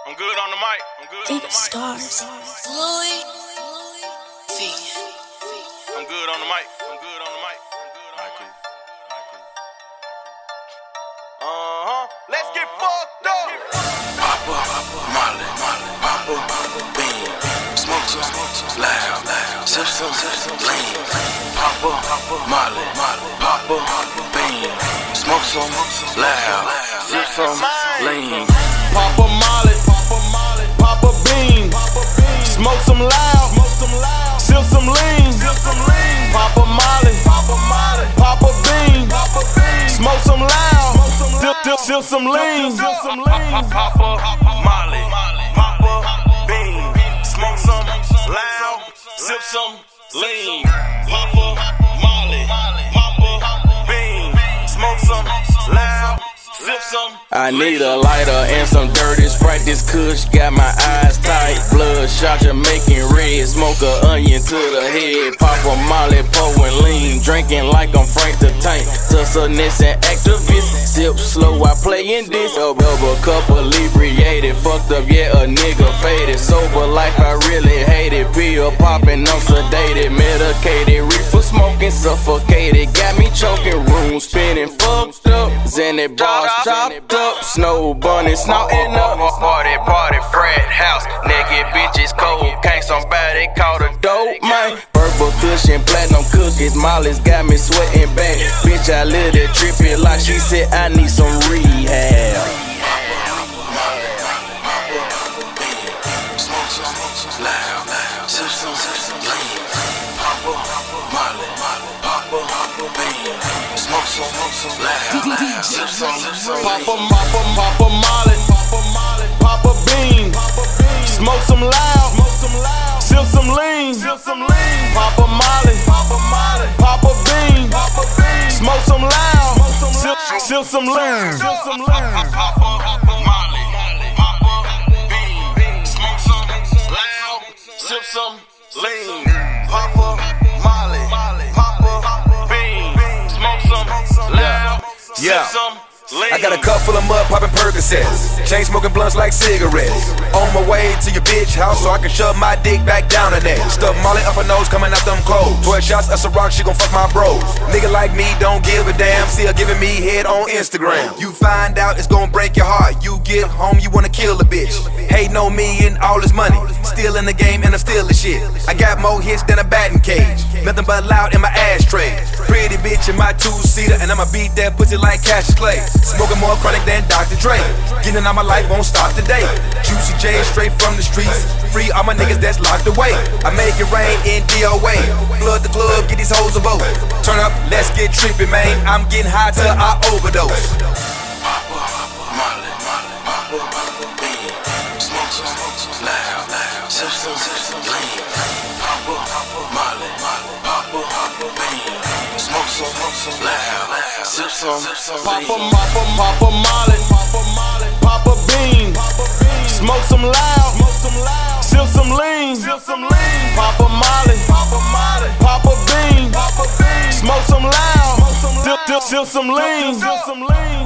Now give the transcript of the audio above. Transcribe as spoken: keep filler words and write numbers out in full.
I'm good on the mic. I'm good on the mic. Stars. Louis. I'm good on the mic. I'm good on the mic. I'm good on the mic. Uh-huh. Let's get fucked up. Papa, Molly, Papa, Bean, smoke some, loud, sip some, lean. Papa, Molly, Papa, Bean, smoke some, loud, sip some, lean. Papa Molly, Papa Bean, smoke some loud, sip some lean. Papa Molly, Papa Bean, smoke some loud, sip, sip, sip some lean. Papa Molly, Papa Bean, smoke some loud, sip some lean. Papa Molly, Papa Bean, smoke some loud, sip some. I need a lighter and some dirty Sprite. This kush got my eyes tight. Bloodshot Jamaican red. Smoke a onion to the head. Papa Molly, pouring lean. Drinking like I'm Frank the Tank. Tusserness and activist. Sip slow while playing this. Up, up a couple inebriated. Fucked up, yeah, a nigga faded. Sober life, I really hate it. Pill popping, I'm sedated. Medicated, reefer smoking, suffocated. Got me choking, room spinning, fucked up. Zenny bars chopped up. Snow bunny snorting up. Party, party, frat house. Naked bitches, cocaine. Somebody called a dope man. Purple cushion, platinum cookies. Molly's got me sweating back. Bitch, I live it trippy like she said I need some rehab. Smoke some, loud, sip some, lean. Papa, Molly, Papa, Bean, smoke some, loud, sip some, Papa, Papa, Papa Molly, Papa Bean, smoke some loud, sip some lean. Papa Molly, Papa Bean, smoke some loud, sip, sip some lean. Papa Molly, Papa Bean, smoke some loud, sip some lean. Papa Molly, Papa Bean, smoke some loud, sip some lean. I got a cup full of mud popping Percocets, chain smoking blunts like cigarettes. On my way to your bitch house so I can shove my dick back down her neck. Stuff Molly up her nose coming out them clothes. twelve shots of Ciroc, she gon' fuck my bros. Nigga like me don't give a damn, see her giving me head on Instagram. You find out it's gon' break your heart. You get home, you wanna kill a bitch. Hating on me and all this money. Still in the game and I'm still the shit. I got more hits than a batting cage. Nothing but loud in my ashtray. Pretty bitch in my two-seater and I'ma beat that pussy like Cassius Clay. Smoking more chronic than Doctor Dre. Getting out my life won't stop today. Juicy J straight from the streets. Free all my niggas that's locked away. I make it rain in D O A. Flood the club, get these hoes a vote. Turn up, let's get trippy, man. I'm getting high till I overdose. Papa, Molly, Papa, Bean, smoke some, loud, sip some, lean. Papa, Molly, Papa, Bean, smoke some, loud, sip some, lean. Papa, Papa, Papa Molly, Papa Bean, smoke some loud, sip some lean. Papa Molly, Papa Bean, smoke some loud, sip, sip, sip some lean.